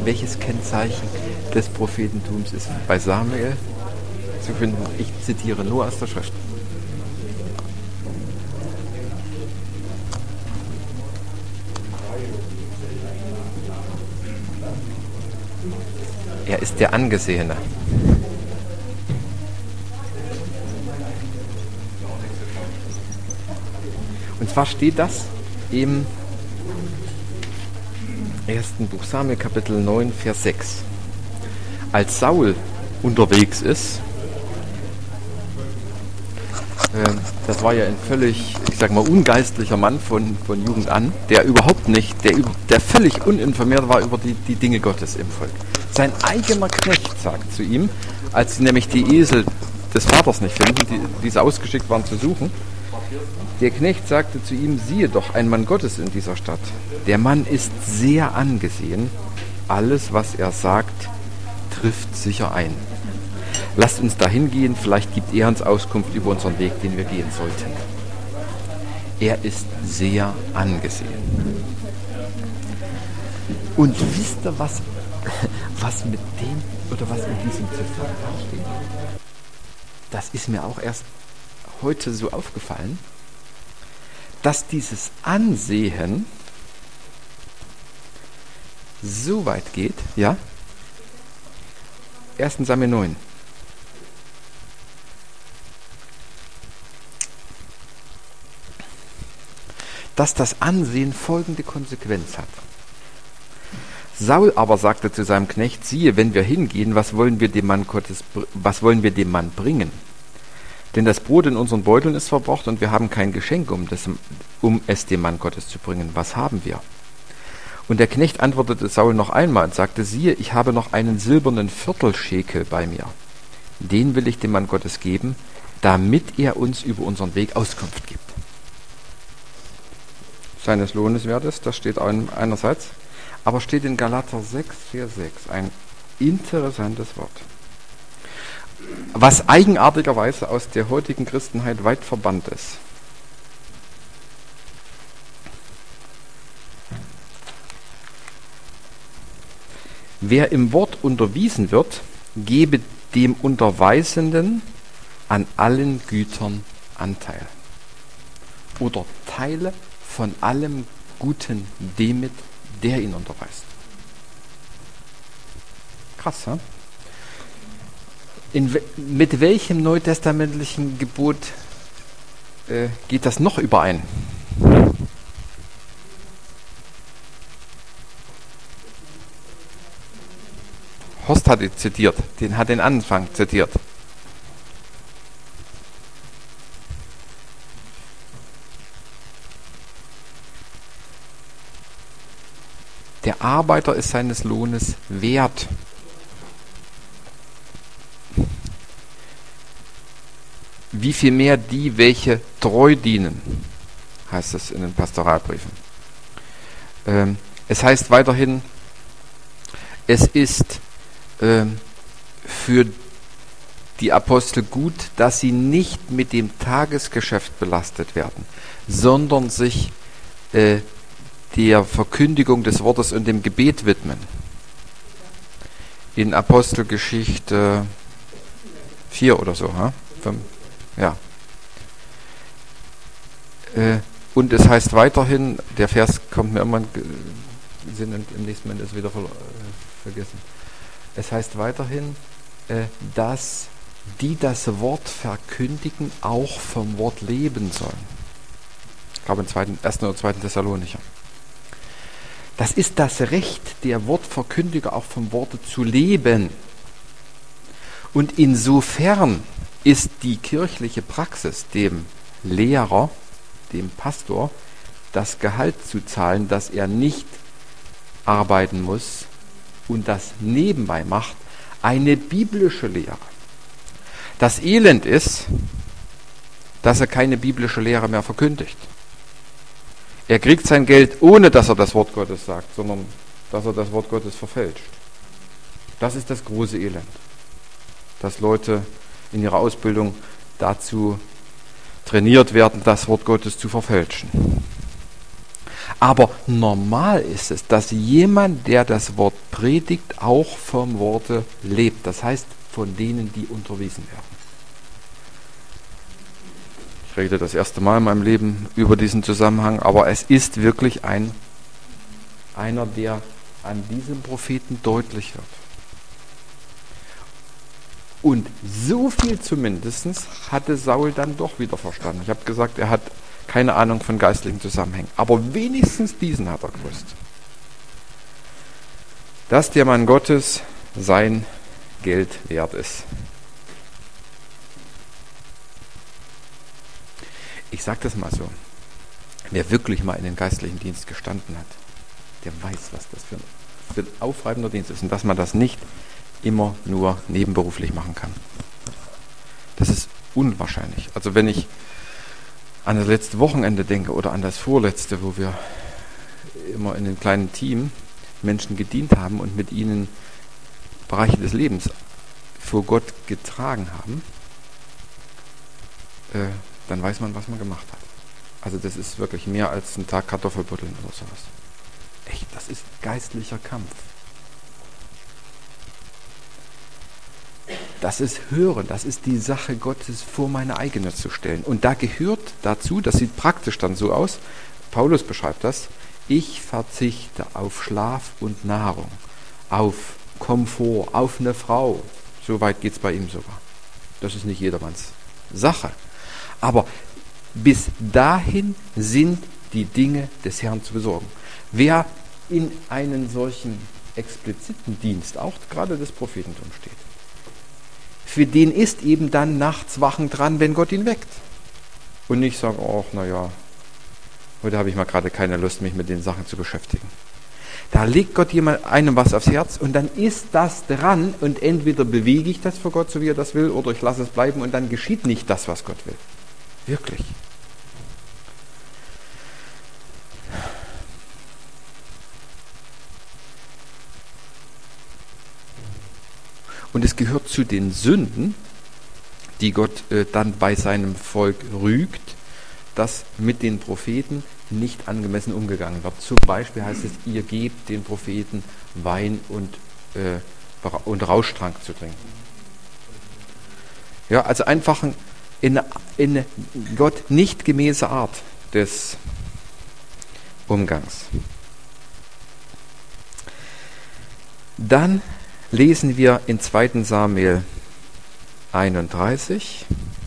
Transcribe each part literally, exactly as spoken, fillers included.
welches Kennzeichen des Prophetentums ist bei Samuel zu finden. Ich zitiere nur aus der Schrift. Er ist der Angesehene. Und zwar steht das im ersten Buch Samuel, Kapitel neun, Vers sechs. Als Saul unterwegs ist, äh, das war ja ein völlig, ich sag mal, ungeistlicher Mann von, von Jugend an, der überhaupt nicht, der, der völlig uninformiert war über die, die Dinge Gottes im Volk. Sein eigener Knecht sagt zu ihm, als sie nämlich die Esel des Vaters nicht finden, die, die sie ausgeschickt waren zu suchen, der Knecht sagte zu ihm, siehe doch, ein Mann Gottes in dieser Stadt. Der Mann ist sehr angesehen. Alles, was er sagt, trifft sicher ein. Lasst uns dahin gehen, vielleicht gibt er uns Auskunft über unseren Weg, den wir gehen sollten. Er ist sehr angesehen. Und wisst ihr, was, was mit dem oder was in diesem Zusammenhang steht? Das ist mir auch erst heute so aufgefallen, dass dieses Ansehen so weit geht, ja? erster Samuel neun. Dass das Ansehen folgende Konsequenz hat. Saul aber sagte zu seinem Knecht, siehe, wenn wir hingehen, was wollen wir dem Mann Gottes, was wollen wir dem Mann bringen? Denn das Brot in unseren Beuteln ist verbraucht und wir haben kein Geschenk, um, das, um es dem Mann Gottes zu bringen. Was haben wir? Und der Knecht antwortete Saul noch einmal und sagte, siehe, ich habe noch einen silbernen Viertelschekel bei mir. Den will ich dem Mann Gottes geben, damit er uns über unseren Weg Auskunft gibt. Seines Lohnes wert ist, das steht einerseits, aber steht in Galater sechs, Vers sechs, ein interessantes Wort. Was eigenartigerweise aus der heutigen Christenheit weit verbannt ist. Wer im Wort unterwiesen wird, gebe dem Unterweisenden an allen Gütern Anteil. Oder teile von allem Guten dem mit, der ihn unterweist. Krass, ja? In, mit welchem neutestamentlichen Gebot äh, geht das noch überein? Horst hat ihn zitiert, den hat den Anfang zitiert. Der Arbeiter ist seines Lohnes wert. Wie viel mehr die, welche treu dienen, heißt es in den Pastoralbriefen. Ähm, es heißt weiterhin, es ist ähm, für die Apostel gut, dass sie nicht mit dem Tagesgeschäft belastet werden, sondern sich äh, der Verkündigung des Wortes und dem Gebet widmen. In Apostelgeschichte vier oder so, ha? Fünf. Ja. Äh, und es heißt weiterhin, der Vers kommt mir immer in den Sinn und im nächsten Moment ist wieder ver, äh, vergessen. Es heißt weiterhin, äh, dass die das Wort verkündigen, auch vom Wort leben sollen. Ich glaube im zweiten, ersten oder zweiten Thessalonicher. Das ist das Recht der Wortverkündiger, auch vom Worte zu leben. Und insofern ist die kirchliche Praxis, dem Lehrer, dem Pastor, das Gehalt zu zahlen, dass er nicht arbeiten muss und das nebenbei macht, eine biblische Lehre. Das Elend ist, dass er keine biblische Lehre mehr verkündigt. Er kriegt sein Geld, ohne dass er das Wort Gottes sagt, sondern dass er das Wort Gottes verfälscht. Das ist das große Elend, dass Leute in ihrer Ausbildung dazu trainiert werden, das Wort Gottes zu verfälschen. Aber normal ist es, dass jemand, der das Wort predigt, auch vom Worte lebt. Das heißt, von denen, die unterwiesen werden. Ich rede das erste Mal in meinem Leben über diesen Zusammenhang, aber es ist wirklich ein, einer, der an diesem Propheten deutlich wird. Und so viel zumindest hatte Saul dann doch wieder verstanden. Ich habe gesagt, er hat keine Ahnung von geistlichen Zusammenhängen. Aber wenigstens diesen hat er gewusst. Dass der Mann Gottes sein Geld wert ist. Ich sage das mal so. Wer wirklich mal in den geistlichen Dienst gestanden hat, der weiß, was das für ein, für ein aufreibender Dienst ist. Und dass man das nicht immer nur nebenberuflich machen kann. Das ist unwahrscheinlich. Also wenn ich an das letzte Wochenende denke oder an das vorletzte, wo wir immer in einem kleinen Team Menschen gedient haben und mit ihnen Bereiche des Lebens vor Gott getragen haben, äh, dann weiß man, was man gemacht hat. Also das ist wirklich mehr als ein Tag Kartoffelbuddeln oder sowas. Echt, das ist geistlicher Kampf. Das ist Hören, das ist die Sache Gottes vor meine eigene zu stellen. Und da gehört dazu, das sieht praktisch dann so aus, Paulus beschreibt das, ich verzichte auf Schlaf und Nahrung, auf Komfort, auf eine Frau. So weit geht es bei ihm sogar. Das ist nicht jedermanns Sache. Aber bis dahin sind die Dinge des Herrn zu besorgen. Wer in einen solchen expliziten Dienst, auch gerade des Prophetentums steht, für den ist eben dann nachts Wachen dran, wenn Gott ihn weckt. Und nicht sagen, ach, naja, heute habe ich mal gerade keine Lust, mich mit den Sachen zu beschäftigen. Da legt Gott jemand einem was aufs Herz und dann ist das dran und entweder bewege ich das für Gott, so wie er das will, oder ich lasse es bleiben und dann geschieht nicht das, was Gott will. Wirklich. Und es gehört zu den Sünden, die Gott äh, dann bei seinem Volk rügt, dass mit den Propheten nicht angemessen umgegangen wird. Zum Beispiel heißt es, ihr gebt den Propheten Wein und, äh, und Rauschtrank zu trinken. Ja, also einfach in eine Gott nicht gemäße Art des Umgangs. Dann lesen wir in zweiten Samuel einunddreißig,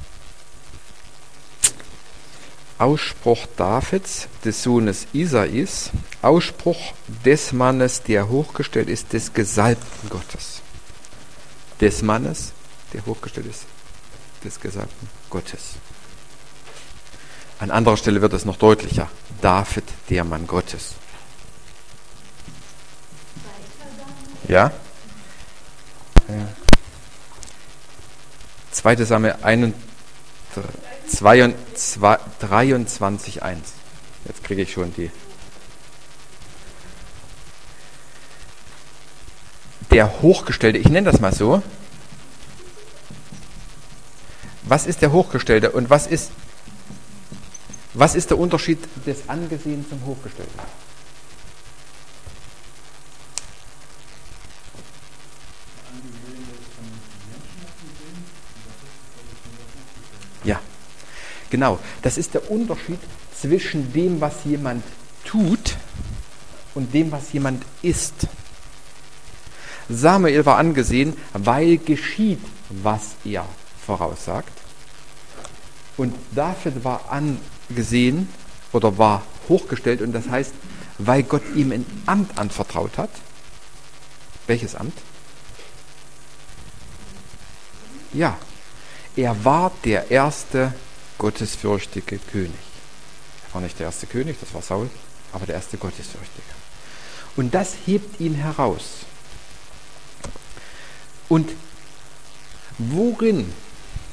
Ausspruch Davids, des Sohnes Isais, Ausspruch des Mannes, der hochgestellt ist, des Gesalbten Gottes. Des Mannes, der hochgestellt ist, des Gesalbten Gottes. An anderer Stelle wird es noch deutlicher. David, der Mann Gottes. Ja? Ja. zweite Samuel dreiundzwanzig eins. Jetzt kriege ich schon die. Der Hochgestellte, ich nenne das mal so. Was ist der Hochgestellte und was ist, was ist der Unterschied des Angesehenen zum Hochgestellten? Ja, genau. Das ist der Unterschied zwischen dem, was jemand tut und dem, was jemand ist. Samuel war angesehen, weil geschieht, was er voraussagt. Und David war angesehen oder war hochgestellt, und das heißt, weil Gott ihm ein Amt anvertraut hat. Welches Amt? Ja, er war der erste gottesfürchtige König. Er war nicht der erste König, das war Saul, aber der erste gottesfürchtige. Und das hebt ihn heraus. Und worin,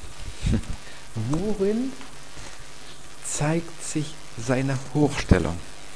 worin zeigt sich seine Hochstellung?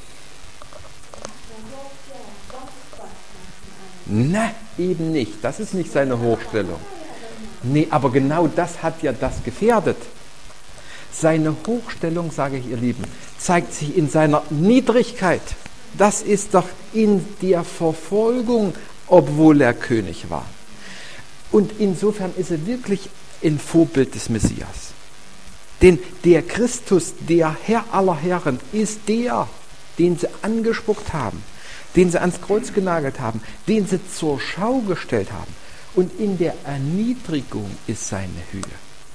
Na, eben nicht. Das ist nicht seine Hochstellung. Nee, aber genau das hat ja das gefährdet. Seine Hochstellung, sage ich ihr Lieben, zeigt sich in seiner Niedrigkeit. Das ist doch in der Verfolgung, obwohl er König war. Und insofern ist er wirklich ein Vorbild des Messias. Denn der Christus, der Herr aller Herren, ist der, den sie angespuckt haben, den sie ans Kreuz genagelt haben, den sie zur Schau gestellt haben. Und in der Erniedrigung ist seine Höhe.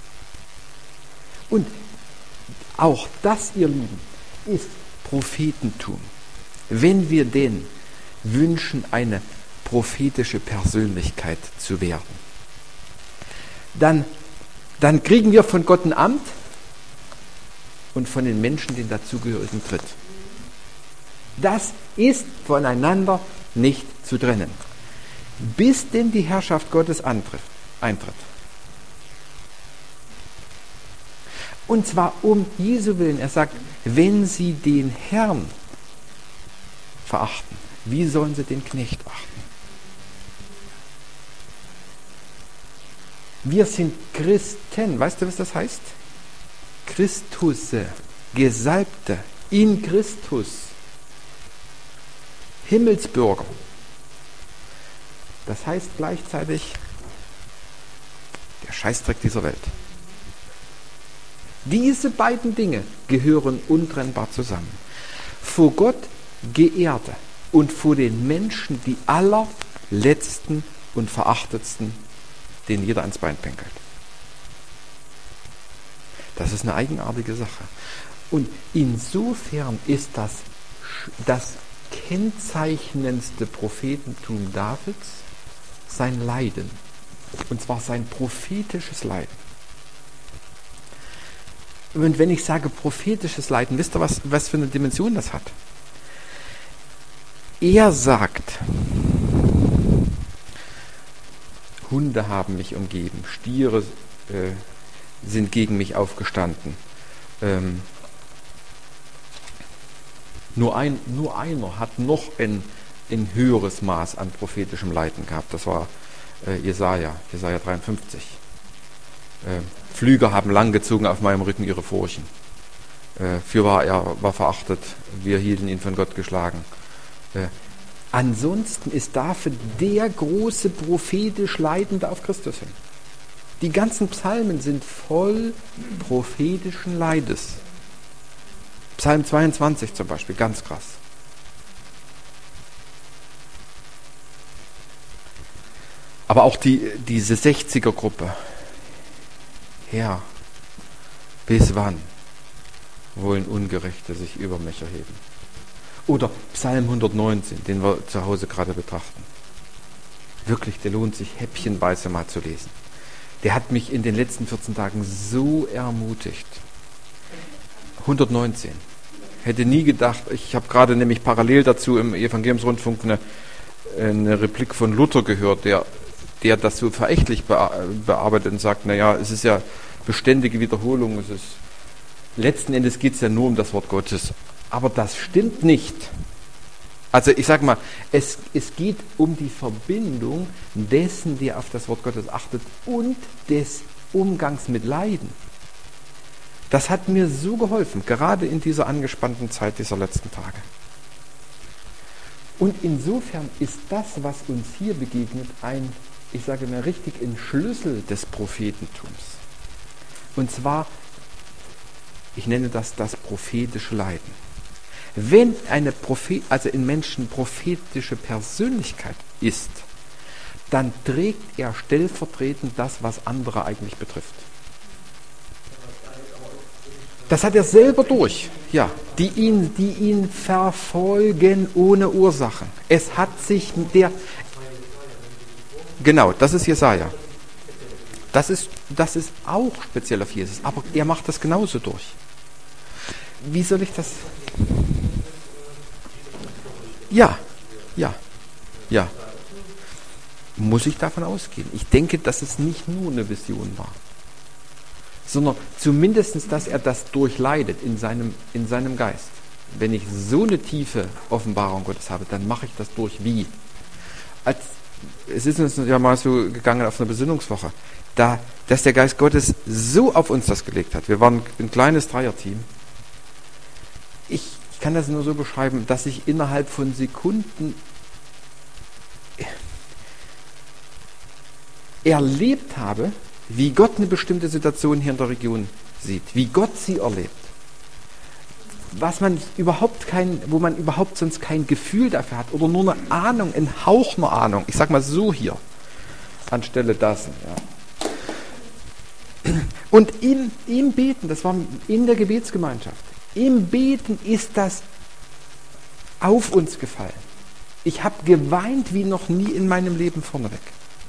Und auch das, ihr Lieben, ist Prophetentum. Wenn wir denn wünschen, eine prophetische Persönlichkeit zu werden, dann, dann kriegen wir von Gott ein Amt und von den Menschen den dazugehörigen Tritt. Das ist voneinander nicht zu trennen, bis denn die Herrschaft Gottes antritt, eintritt. Und zwar um Jesu Willen. Er sagt, wenn sie den Herrn verachten, wie sollen sie den Knecht achten? Wir sind Christen. Weißt du, was das heißt? Christusse, Gesalbte, in Christus, Himmelsbürger. Das heißt gleichzeitig der Scheißdreck dieser Welt. Diese beiden Dinge gehören untrennbar zusammen. Vor Gott Geehrte und vor den Menschen die allerletzten und verachtetsten, denen jeder ans Bein pinkelt. Das ist eine eigenartige Sache. Und insofern ist das das kennzeichnendste Prophetentum Davids sein Leiden. Und zwar sein prophetisches Leiden. Und wenn ich sage prophetisches Leiden, wisst ihr, was, was für eine Dimension das hat? Er sagt, Hunde haben mich umgeben, Stiere äh, sind gegen mich aufgestanden. Ähm, nur, ein, nur einer hat noch ein, ein höheres Maß an prophetischem Leiden gehabt. Das war äh, Jesaja, Jesaja dreiundfünfzig. Äh, Flüger haben langgezogen auf meinem Rücken ihre Furchen. Äh, fürwahr, er war verachtet, wir hielten ihn von Gott geschlagen. Äh, ansonsten ist dafür der große prophetisch Leidende auf Christus hin. Die ganzen Psalmen sind voll prophetischen Leides. Psalm zweiundzwanzig zum Beispiel, ganz krass. Aber auch die, diese sechziger-Gruppe. Herr, bis wann wollen Ungerechte sich über mich erheben? Oder Psalm hundertneunzehn, den wir zu Hause gerade betrachten. Wirklich, der lohnt sich häppchenweise mal zu lesen. Der hat mich in den letzten vierzehn Tagen so ermutigt. hundertneunzehn. Hätte nie gedacht, ich habe gerade nämlich parallel dazu im Evangeliumsrundfunk eine, eine Replik von Luther gehört, der, der das so verächtlich bearbeitet und sagt, naja, es ist ja beständige Wiederholung, es ist, letzten Endes geht es ja nur um das Wort Gottes. Aber das stimmt nicht. Also ich sage mal, es, es geht um die Verbindung dessen, der auf das Wort Gottes achtet und des Umgangs mit Leiden. Das hat mir so geholfen, gerade in dieser angespannten Zeit dieser letzten Tage. Und insofern ist das, was uns hier begegnet, ein, ich sage mal richtig, ein Schlüssel des Prophetentums. Und zwar, ich nenne das das prophetische Leiden. Wenn eine Prophet, also in Menschen prophetische Persönlichkeit ist, dann trägt er stellvertretend das, was andere eigentlich betrifft. Das hat er selber durch, ja, die ihn, die ihn verfolgen ohne Ursachen. Es hat sich der, genau, das ist Jesaja. Das ist, das ist auch speziell auf Jesus, aber er macht das genauso durch. Wie soll ich das? Ja, ja, ja. Muss ich davon ausgehen? Ich denke, dass es nicht nur eine Vision war, sondern zumindest, dass er das durchleidet in seinem, in seinem Geist. Wenn ich so eine tiefe Offenbarung Gottes habe, dann mache ich das durch. Wie? Als, es ist uns ja mal so gegangen auf einer Besinnungswoche, da, dass der Geist Gottes so auf uns das gelegt hat. Wir waren ein kleines Dreierteam. ich, ich kann das nur so beschreiben, dass ich innerhalb von Sekunden erlebt habe, wie Gott eine bestimmte Situation hier in der Region sieht, wie Gott sie erlebt. Was man überhaupt kein, wo man überhaupt sonst kein Gefühl dafür hat oder nur eine Ahnung, ein Hauch einer Ahnung. Ich sag mal so hier, anstelle dessen. Ja. Und im, im Beten, das war in der Gebetsgemeinschaft, im Beten ist das auf uns gefallen. Ich habe geweint wie noch nie in meinem Leben vorneweg.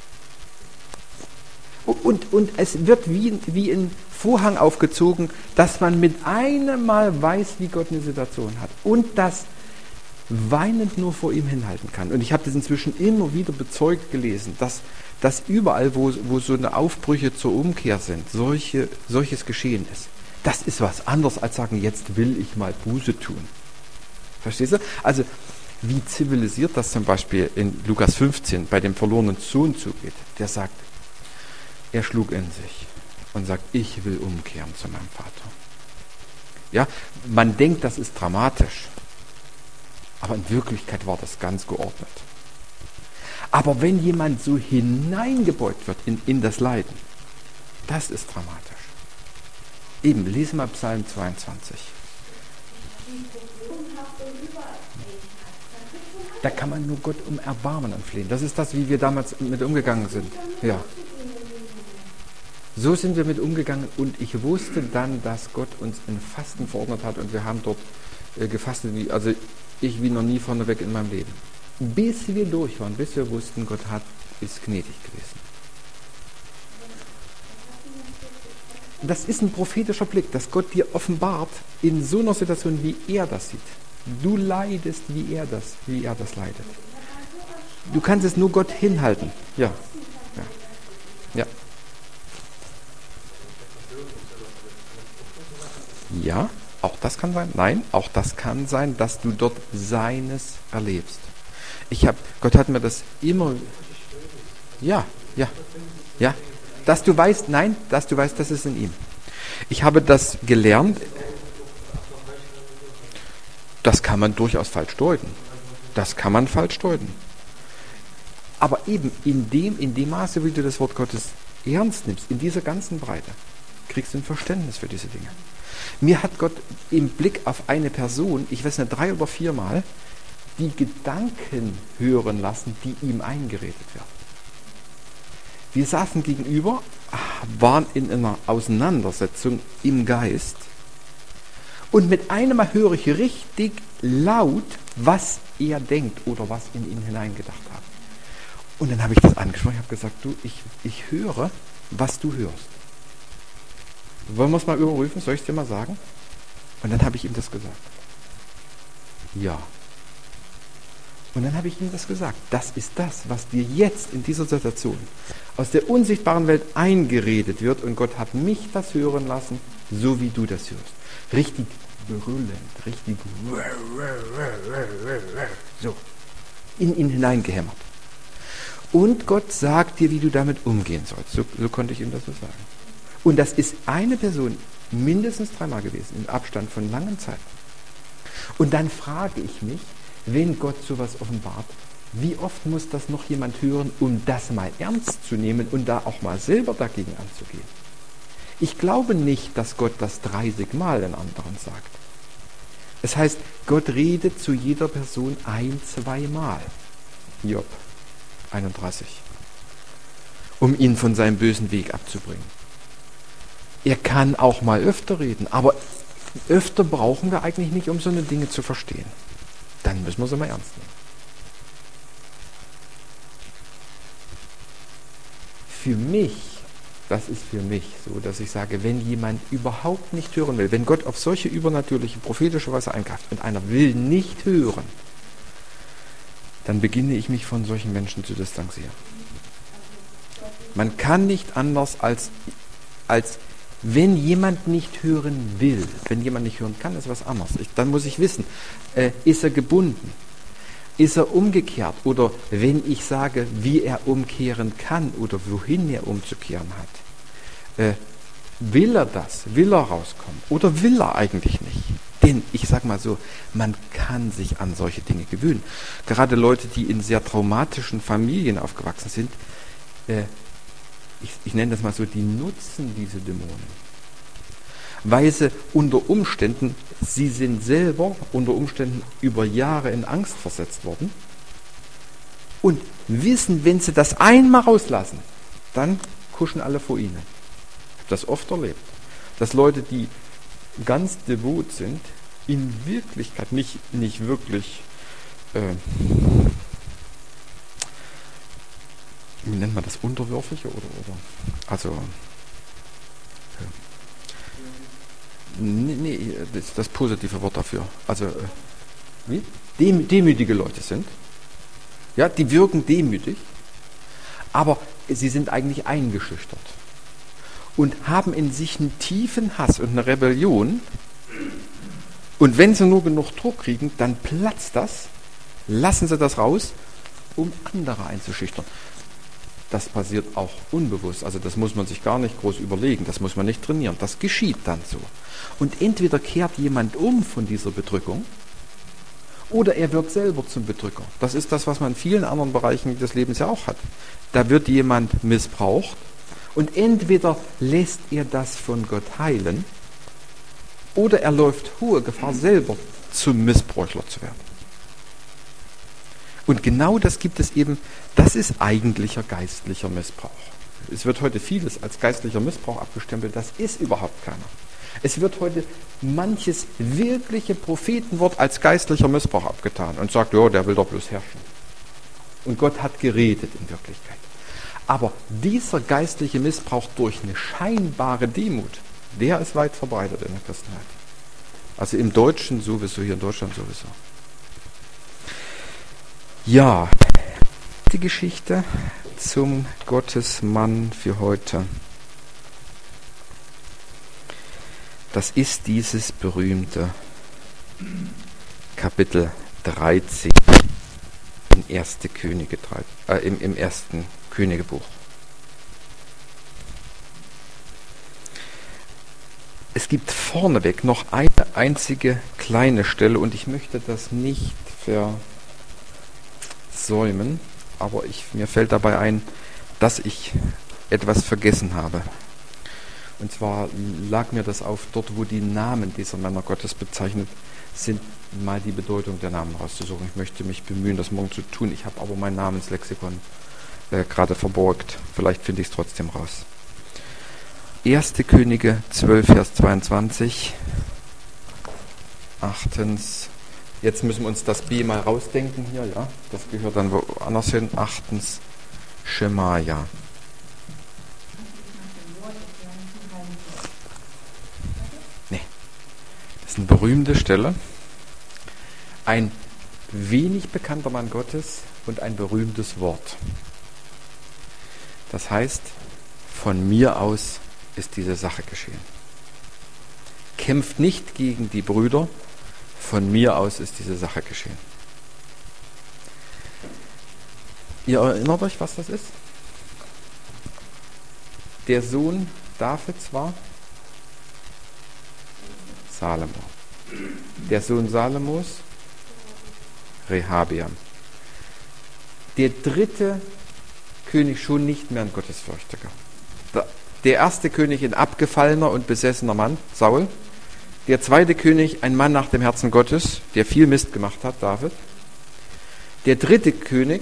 Und, und es wird wie, wie ein Vorhang aufgezogen, dass man mit einem Mal weiß, wie Gott eine Situation hat. Und das weinend nur vor ihm hinhalten kann. Und ich habe das inzwischen immer wieder bezeugt gelesen, dass, dass überall, wo, wo so eine Aufbrüche zur Umkehr sind, solche, solches geschehen ist. Das ist was anderes als sagen, jetzt will ich mal Buße tun. Verstehst du? Also, wie zivilisiert das zum Beispiel in Lukas fünfzehn bei dem verlorenen Sohn zugeht. Der sagt, er schlug in sich und sagt, ich will umkehren zu meinem Vater. Ja, man denkt, das ist dramatisch, aber in Wirklichkeit war das ganz geordnet. Aber wenn jemand so hineingebeugt wird in, in das Leiden, das ist dramatisch. Eben, lesen wir Psalm zweiundzwanzig. Da kann man nur Gott um Erbarmen anflehen. Das ist das, wie wir damals mit umgegangen sind. Ja. So sind wir mit umgegangen und ich wusste dann, dass Gott uns ein Fasten verordnet hat und wir haben dort äh, gefastet, wie, also ich wie noch nie vorneweg in meinem Leben. Bis wir durch waren, bis wir wussten, Gott hat, ist gnädig gewesen. Das ist ein prophetischer Blick, dass Gott dir offenbart in so einer Situation, wie er das sieht. Du leidest, wie er das, wie er das leidet. Du kannst es nur Gott hinhalten. Ja. Ja. Ja. Ja, auch das kann sein. Nein, auch das kann sein, dass du dort Seines erlebst. Ich habe, Gott hat mir das immer. Ja, ja, ja. Dass du weißt, nein, dass du weißt, das ist in ihm. Ich habe das gelernt. Das kann man durchaus falsch deuten. Das kann man falsch deuten. Aber eben in dem, in dem Maße, wie du das Wort Gottes ernst nimmst, in dieser ganzen Breite, kriegst du ein Verständnis für diese Dinge. Mir hat Gott im Blick auf eine Person, ich weiß nicht, drei oder viermal, die Gedanken hören lassen, die ihm eingeredet werden. Wir saßen gegenüber, waren in einer Auseinandersetzung im Geist und mit einem Mal höre ich richtig laut, was er denkt oder was in ihn hineingedacht hat. Und dann habe ich das angesprochen, ich habe gesagt, du, ich, ich höre, was du hörst. Wollen wir es mal überprüfen? Soll ich es dir mal sagen? Und dann habe ich ihm das gesagt. Ja. Und dann habe ich ihm das gesagt. Das ist das, was dir jetzt in dieser Situation aus der unsichtbaren Welt eingeredet wird. Und Gott hat mich das hören lassen, so wie du das hörst. Richtig brüllend, richtig so in ihn hineingehämmert. Und Gott sagt dir, wie du damit umgehen sollst. So, so konnte ich ihm das so sagen. Und das ist eine Person mindestens dreimal gewesen, im Abstand von langen Zeiten. Und dann frage ich mich, wenn Gott sowas offenbart, wie oft muss das noch jemand hören, um das mal ernst zu nehmen und da auch mal selber dagegen anzugehen? Ich glaube nicht, dass Gott das dreißig Mal den anderen sagt. Es heißt, Gott redet zu jeder Person ein-, zweimal. Job einunddreißig. Um ihn von seinem bösen Weg abzubringen. Er kann auch mal öfter reden, aber öfter brauchen wir eigentlich nicht, um so eine Dinge zu verstehen. Dann müssen wir sie mal ernst nehmen. Für mich, das ist für mich so, dass ich sage, wenn jemand überhaupt nicht hören will, wenn Gott auf solche übernatürliche, prophetische Weise eingreift und einer will nicht hören, dann beginne ich mich von solchen Menschen zu distanzieren. Man kann nicht anders als, als wenn jemand nicht hören will, wenn jemand nicht hören kann, ist was anderes. Ich, dann muss ich wissen, äh, ist er gebunden? Ist er umgekehrt? Oder wenn ich sage, wie er umkehren kann oder wohin er umzukehren hat, äh, will er das? Will er rauskommen? Oder will er eigentlich nicht? Denn, ich sag mal so, man kann sich an solche Dinge gewöhnen. Gerade Leute, die in sehr traumatischen Familien aufgewachsen sind, äh, ich, ich nenne das mal so, die nutzen diese Dämonen. Weil sie unter Umständen, sie sind selber unter Umständen über Jahre in Angst versetzt worden und wissen, wenn sie das einmal rauslassen, dann kuschen alle vor ihnen. Ich habe das oft erlebt, dass Leute, die ganz devot sind, in Wirklichkeit nicht, nicht wirklich, äh, wie nennt man das, unterwürfige oder, oder also äh, nee, nee, das ist das positive Wort dafür. Also äh, wie? Dem, demütige Leute sind. Ja, die wirken demütig, aber sie sind eigentlich eingeschüchtert und haben in sich einen tiefen Hass und eine Rebellion. Und wenn sie nur genug Druck kriegen, dann platzt das, lassen sie das raus, um andere einzuschüchtern. Das passiert auch unbewusst, also das muss man sich gar nicht groß überlegen, das muss man nicht trainieren, das geschieht dann so. Und entweder kehrt jemand um von dieser Bedrückung, oder er wird selber zum Bedrücker. Das ist das, was man in vielen anderen Bereichen des Lebens ja auch hat. Da wird jemand missbraucht und entweder lässt er das von Gott heilen oder er läuft hohe Gefahr, selber zum Missbräuchler zu werden. Und genau das gibt es eben, das ist eigentlicher geistlicher Missbrauch. Es wird heute vieles als geistlicher Missbrauch abgestempelt, das ist überhaupt keiner. Es wird heute manches wirkliche Prophetenwort als geistlicher Missbrauch abgetan und sagt, ja, der will doch bloß herrschen. Und Gott hat geredet in Wirklichkeit. Aber dieser geistliche Missbrauch durch eine scheinbare Demut, der ist weit verbreitet in der Christenheit. Also im Deutschen sowieso, hier in Deutschland sowieso. Ja, die Geschichte zum Gottesmann für heute. Das ist dieses berühmte Kapitel dreizehn in erste Könige, äh, im, im ersten Königebuch. Es gibt vorneweg noch eine einzige kleine Stelle und ich möchte das nicht versäumen, aber ich, mir fällt dabei ein, dass ich etwas vergessen habe. Und zwar lag mir das auf, dort wo die Namen dieser Männer Gottes bezeichnet sind, mal die Bedeutung der Namen rauszusuchen. Ich möchte mich bemühen, das morgen zu tun. Ich habe aber mein Namenslexikon äh, gerade verborgt. Vielleicht finde ich es trotzdem raus. erste Könige zwölf, Vers zweiundzwanzig. Achtens, jetzt müssen wir uns das B mal rausdenken hier, ja. Das gehört dann woanders hin. Achtens, Schemaja. Nee, das ist eine berühmte Stelle. Ein wenig bekannter Mann Gottes und ein berühmtes Wort. Das heißt, von mir aus ist diese Sache geschehen. Kämpft nicht gegen die Brüder, von mir aus ist diese Sache geschehen. Ihr erinnert euch, was das ist? Der Sohn Davids war Salomo. Der Sohn Salomos Rehabeam. Der dritte König, schon nicht mehr ein Gottesfürchtiger. Der erste König, ein abgefallener und besessener Mann, Saul. Der zweite König, ein Mann nach dem Herzen Gottes, der viel Mist gemacht hat, David. Der dritte König,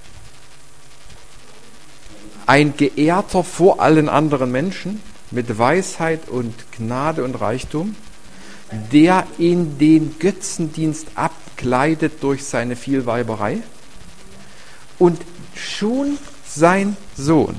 ein Geehrter vor allen anderen Menschen, mit Weisheit und Gnade und Reichtum, der in den Götzendienst abgleitet durch seine Vielweiberei. Und schon sein Sohn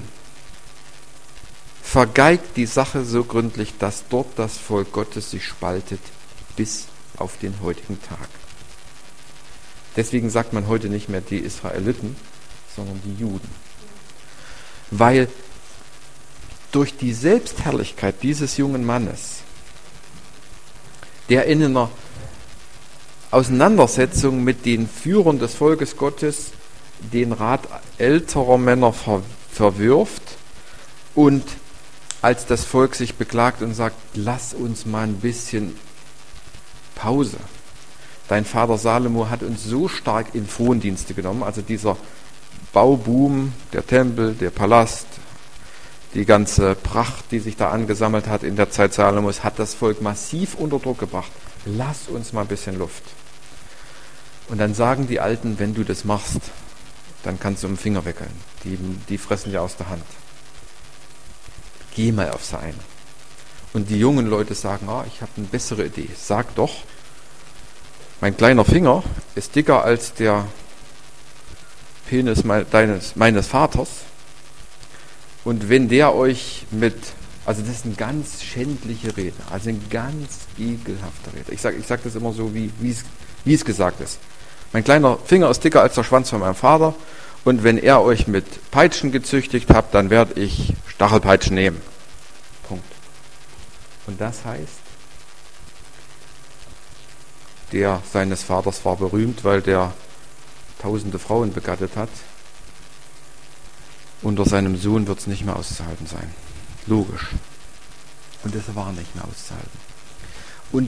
vergeigt die Sache so gründlich, dass dort das Volk Gottes sich spaltet bis auf den heutigen Tag. Deswegen sagt man heute nicht mehr die Israeliten, sondern die Juden. Weil durch die Selbstherrlichkeit dieses jungen Mannes, der in einer Auseinandersetzung mit den Führern des Volkes Gottes den Rat älterer Männer ver- verwirft und als das Volk sich beklagt und sagt, lass uns mal ein bisschen Pause. Dein Vater Salomo hat uns so stark in Frondienste genommen, also dieser Bauboom, der Tempel, der Palast, die ganze Pracht, die sich da angesammelt hat in der Zeit Salomos, hat das Volk massiv unter Druck gebracht. Lass uns mal ein bisschen Luft. Und dann sagen die Alten, wenn du das machst, dann kannst du um den Finger wickeln. Die, die fressen dir aus der Hand. Geh mal auf sie ein. Und die jungen Leute sagen, ah, ich habe eine bessere Idee. Sag doch, mein kleiner Finger ist dicker als der Penis deines, meines Vaters. Und wenn der euch mit, also das ist eine ganz schändliche Rede, also eine ganz ekelhafte Rede. Ich sage ich sag das immer so, wie es wie es gesagt ist. Mein kleiner Finger ist dicker als der Schwanz von meinem Vater. Und wenn er euch mit Peitschen gezüchtigt habt, dann werde ich Stachelpeitschen nehmen. Punkt. Und das heißt, der seines Vaters war berühmt, weil der tausende Frauen begattet hat. Unter seinem Sohn wird es nicht mehr auszuhalten sein. Logisch. Und es war nicht mehr auszuhalten. Und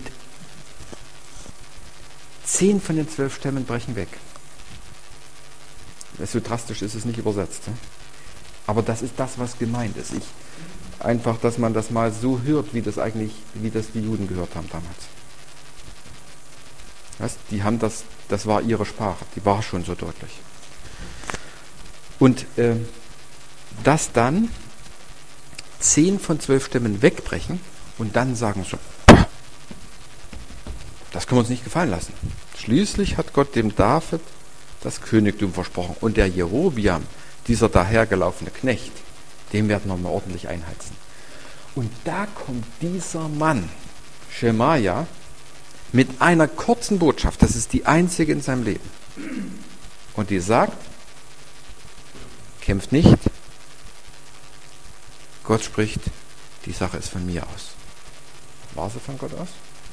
zehn von den zwölf Stämmen brechen weg. So drastisch ist es nicht übersetzt. Aber das ist das, was gemeint ist. Ich, einfach, dass man das mal so hört, wie das eigentlich, wie das die Juden gehört haben damals. Was? Die haben das, das war ihre Sprache, die war schon so deutlich. Und äh, dass dann zehn von zwölf Stämmen wegbrechen und dann sagen so, das können wir uns nicht gefallen lassen. Schließlich hat Gott dem David das Königtum versprochen. Und der Jerobiam, dieser dahergelaufene Knecht, den werden wir mal ordentlich einheizen. Und da kommt dieser Mann, Schemaja, mit einer kurzen Botschaft, das ist die einzige in seinem Leben. Und die sagt, kämpft nicht, Gott spricht, die Sache ist von mir aus. War sie von Gott aus?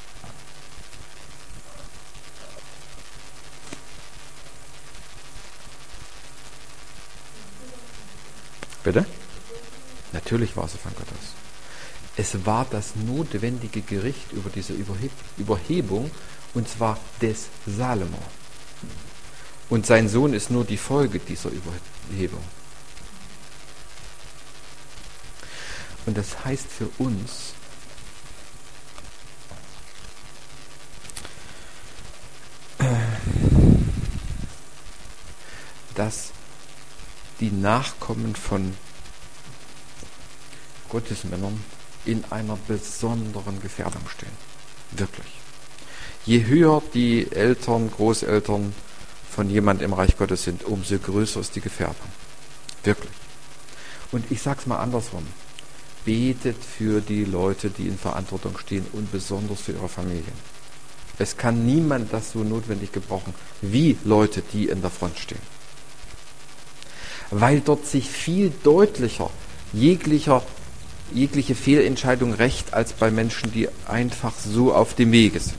Bitte? Natürlich war sie von Gott aus. Es war das notwendige Gericht über diese Überheb- Überhebung, und zwar des Salomo. Und sein Sohn ist nur die Folge dieser Überhebung. Und das heißt für uns, dass die Nachkommen von Gottesmännern in einer besonderen Gefährdung stehen. Wirklich. Je höher die Eltern, Großeltern von jemand im Reich Gottes sind, umso größer ist die Gefährdung. Wirklich. Und ich sage es mal andersrum. Betet für die Leute, die in Verantwortung stehen und besonders für ihre Familien. Es kann niemand das so notwendig gebrauchen, wie Leute, die in der Front stehen. Weil dort sich viel deutlicher jeglicher, jegliche Fehlentscheidung rächt, als bei Menschen, die einfach so auf dem Wege sind.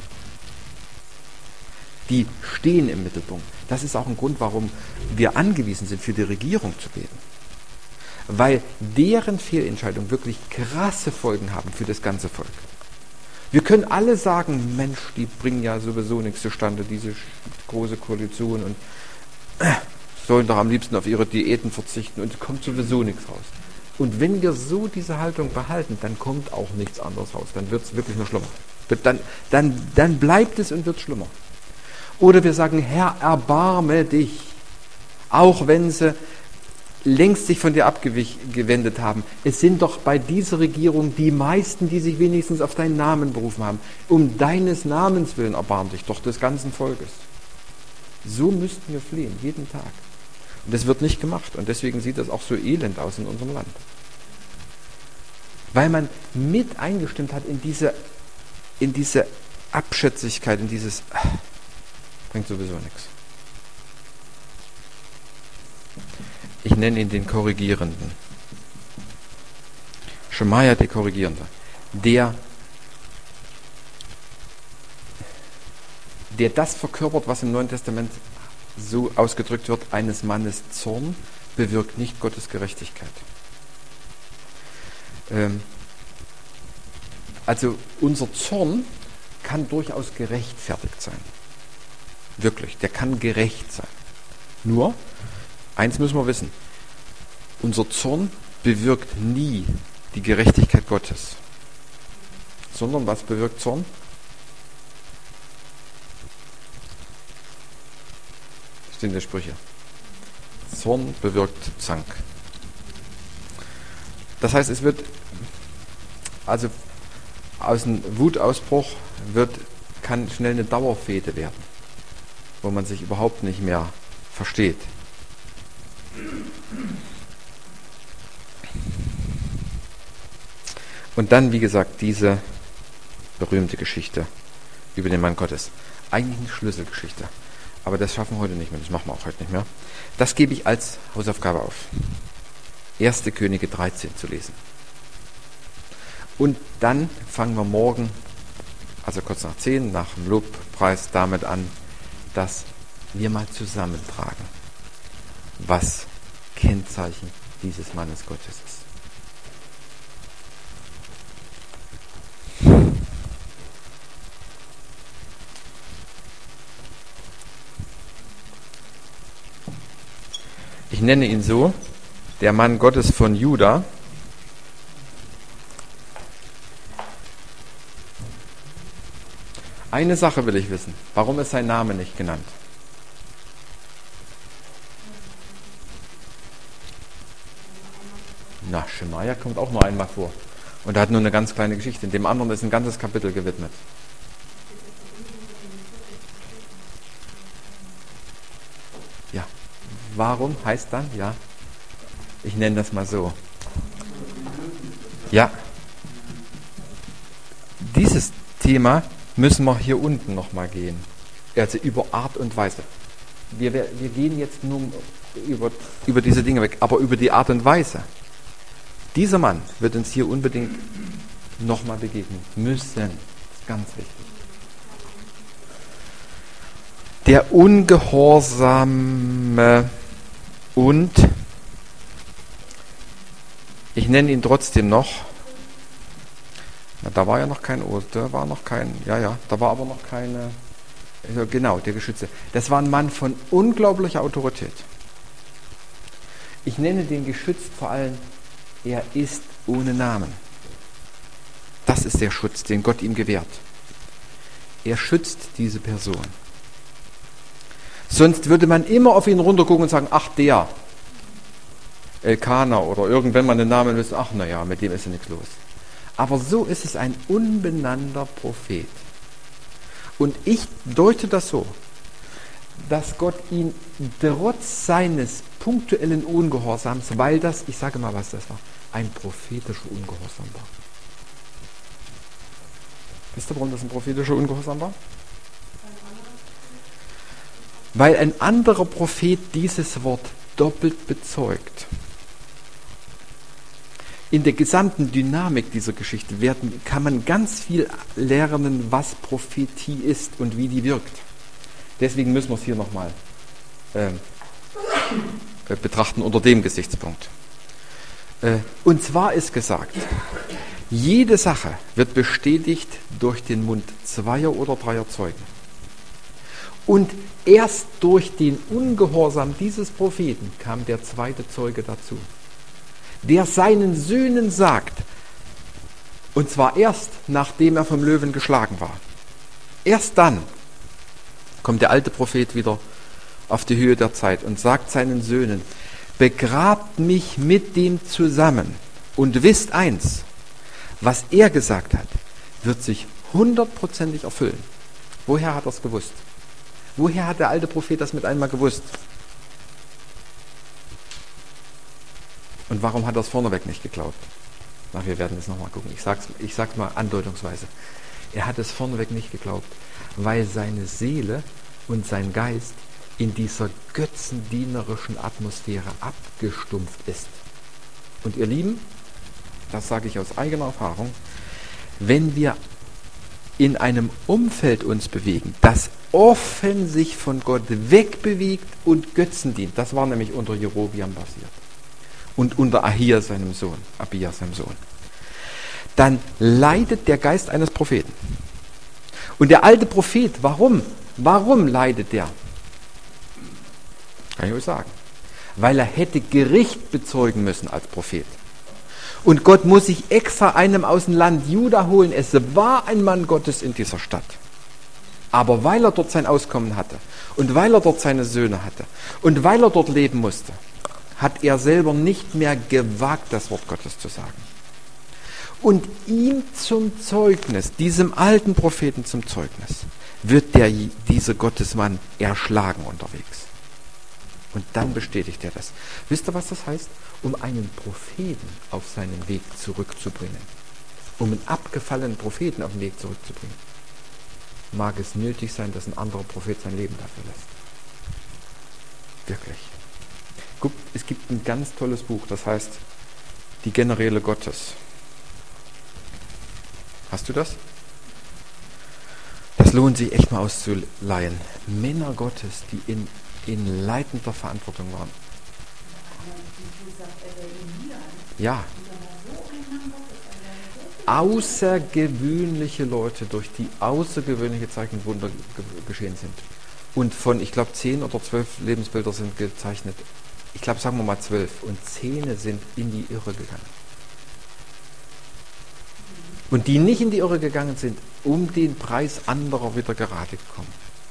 Die stehen im Mittelpunkt. Das ist auch ein Grund, warum wir angewiesen sind, für die Regierung zu beten. Weil deren Fehlentscheidungen wirklich krasse Folgen haben für das ganze Volk. Wir können alle sagen, Mensch, die bringen ja sowieso nichts zustande, diese große Koalition, und äh, sollen doch am liebsten auf ihre Diäten verzichten, und es kommt sowieso nichts raus. Und wenn wir so diese Haltung behalten, dann kommt auch nichts anderes raus. Dann wird es wirklich nur schlimmer. Dann, dann, dann bleibt es und wird schlimmer. Oder wir sagen, Herr, erbarme dich. Auch wenn sie längst sich von dir abgewendet haben. Es sind doch bei dieser Regierung die meisten, die sich wenigstens auf deinen Namen berufen haben. Um deines Namens willen erbarm dich doch des ganzen Volkes. So müssten wir flehen, jeden Tag. Und das wird nicht gemacht. Und deswegen sieht das auch so elend aus in unserem Land. Weil man mit eingestimmt hat in diese, in diese Abschätzigkeit, in dieses, ach, bringt sowieso nichts. Ich nenne ihn den Korrigierenden. Schemaja, der Korrigierende. Der, der das verkörpert, was im Neuen Testament so ausgedrückt wird, eines Mannes Zorn bewirkt nicht Gottes Gerechtigkeit. Ähm, also unser Zorn kann durchaus gerechtfertigt sein. Wirklich, der kann gerecht sein. Nur, eins müssen wir wissen, unser Zorn bewirkt nie die Gerechtigkeit Gottes. Sondern was bewirkt Zorn? Das sind die Sprüche. Zorn bewirkt Zank. Das heißt, es wird, also aus einem Wutausbruch wird, kann schnell eine Dauerfehde werden, wo man sich überhaupt nicht mehr versteht. Und dann, wie gesagt, diese berühmte Geschichte über den Mann Gottes. Eigentlich eine Schlüsselgeschichte. Aber das schaffen wir heute nicht mehr, das machen wir auch heute nicht mehr. Das gebe ich als Hausaufgabe auf. erste Könige dreizehn zu lesen. Und dann fangen wir morgen, also kurz nach zehn, nach dem Lobpreis, damit an, dass wir mal zusammentragen, was Kennzeichen dieses Mannes Gottes ist. Ich nenne ihn so, der Mann Gottes von Juda. Eine Sache will ich wissen. Warum ist sein Name nicht genannt? Na, Schemaja kommt auch nur einmal vor. Und er hat nur eine ganz kleine Geschichte. In dem anderen ist ein ganzes Kapitel gewidmet. Ja. Warum heißt dann? Ja. Ich nenne das mal so. Ja. Dieses Thema müssen wir hier unten nochmal gehen. Also über Art und Weise. Wir, wir, wir gehen jetzt nur über, über diese Dinge weg, aber über die Art und Weise. Dieser Mann wird uns hier unbedingt nochmal begegnen müssen. Das ist ganz wichtig. Der Ungehorsame und ich nenne ihn trotzdem noch, na, da war ja noch kein, oh, da war noch kein, ja, ja, da war aber noch keine, ja, genau, der Geschütze. Das war ein Mann von unglaublicher Autorität. Ich nenne den geschützt vor allem, er ist ohne Namen. Das ist der Schutz, den Gott ihm gewährt. Er schützt diese Person. Sonst würde man immer auf ihn runtergucken und sagen, ach der, Elkanah oder irgendwann man den Namen wissen, ach naja, mit dem ist ja nichts los. Aber so ist es ein unbenannter Prophet. Und ich deute das so, dass Gott ihn trotz seines punktuellen Ungehorsams, weil das, ich sage mal, was das war, ein prophetischer Ungehorsam war. Wisst ihr, warum das ein prophetischer Ungehorsam war? Weil ein anderer Prophet dieses Wort doppelt bezeugt. In der gesamten Dynamik dieser Geschichte werden, kann man ganz viel lernen, was Prophetie ist und wie die wirkt. Deswegen müssen wir es hier nochmal äh, betrachten unter dem Gesichtspunkt. Äh, und zwar ist gesagt, jede Sache wird bestätigt durch den Mund zweier oder dreier Zeugen. Und erst durch den Ungehorsam dieses Propheten kam der zweite Zeuge dazu, der seinen Söhnen sagt, und zwar erst nachdem er vom Löwen geschlagen war. Erst dann kommt der alte Prophet wieder auf die Höhe der Zeit und sagt seinen Söhnen, begrabt mich mit dem zusammen und wisst eins, was er gesagt hat, wird sich hundertprozentig erfüllen. Woher hat er es gewusst? Woher hat der alte Prophet das mit einmal gewusst? Und warum hat er es vorneweg nicht geglaubt? Na, wir werden es nochmal gucken. Ich sag's, ich sag's mal andeutungsweise. Er hat es vorneweg nicht geglaubt, weil seine Seele und sein Geist in dieser götzendienerischen Atmosphäre abgestumpft ist. Und ihr Lieben, das sage ich aus eigener Erfahrung, wenn wir in einem Umfeld uns bewegen, das offen sich von Gott wegbewegt und Götzen dient, das war nämlich unter Jerobiam passiert und unter Ahia seinem Sohn, Abia seinem Sohn, dann leidet der Geist eines Propheten. Und der alte Prophet, warum? Warum leidet der? Kann ich euch sagen. Weil er hätte Gericht bezeugen müssen als Prophet. Und Gott muss sich extra einem aus dem Land Juda holen. Es war ein Mann Gottes in dieser Stadt. Aber weil er dort sein Auskommen hatte und weil er dort seine Söhne hatte und weil er dort leben musste, hat er selber nicht mehr gewagt, das Wort Gottes zu sagen. Und ihm zum Zeugnis, diesem alten Propheten zum Zeugnis, wird der, dieser Gottesmann erschlagen unterwegs. Und dann bestätigt er das. Wisst ihr, was das heißt? Um einen Propheten auf seinen Weg zurückzubringen, um einen abgefallenen Propheten auf den Weg zurückzubringen, mag es nötig sein, dass ein anderer Prophet sein Leben dafür lässt. Wirklich. Guck, es gibt ein ganz tolles Buch, das heißt Die Generäle Gottes. Hast du das? Das lohnt sich echt mal auszuleihen. Männer Gottes, die in, in leitender Verantwortung waren. Ja. Außergewöhnliche Leute, durch die außergewöhnliche Zeichen und Wunder geschehen sind. Und von, ich glaube, zehn oder zwölf Lebensbilder sind gezeichnet. Ich glaube, sagen wir mal zwölf. Und zehn sind in die Irre gegangen. Und die nicht in die Irre gegangen sind, um den Preis anderer wieder gerade gekommen.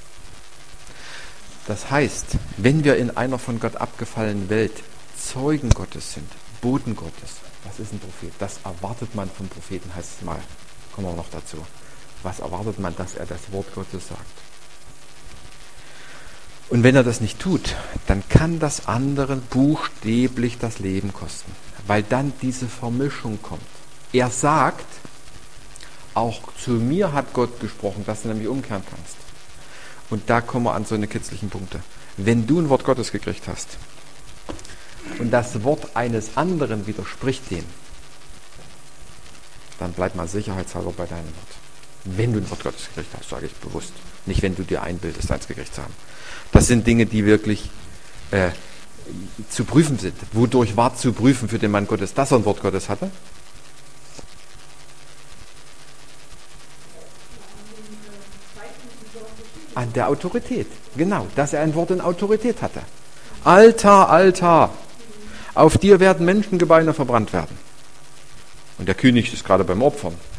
Das heißt, wenn wir in einer von Gott abgefallenen Welt Zeugen Gottes sind, Boten Gottes, was ist ein Prophet? Das erwartet man vom Propheten, heißt es mal. Kommen wir noch dazu. Was erwartet man, dass er das Wort Gottes sagt? Und wenn er das nicht tut, dann kann das anderen buchstäblich das Leben kosten. Weil dann diese Vermischung kommt. Er sagt, auch zu mir hat Gott gesprochen, dass du nämlich umkehren kannst. Und da kommen wir an so eine kitzlichen Punkte. Wenn du ein Wort Gottes gekriegt hast und das Wort eines anderen widerspricht dem, dann bleib mal sicherheitshalber bei deinem Wort. Wenn du ein Wort Gottes gekriegt hast, sage ich bewusst. Nicht, wenn du dir einbildest, eins gekriegt zu haben. Das sind Dinge, die wirklich äh, zu prüfen sind. Wodurch war zu prüfen für den Mann Gottes, dass er ein Wort Gottes hatte? An der Autorität, genau, dass er ein Wort in Autorität hatte. Altar, Altar, auf dir werden Menschengebeine verbrannt werden. Und der König ist gerade beim Opfern.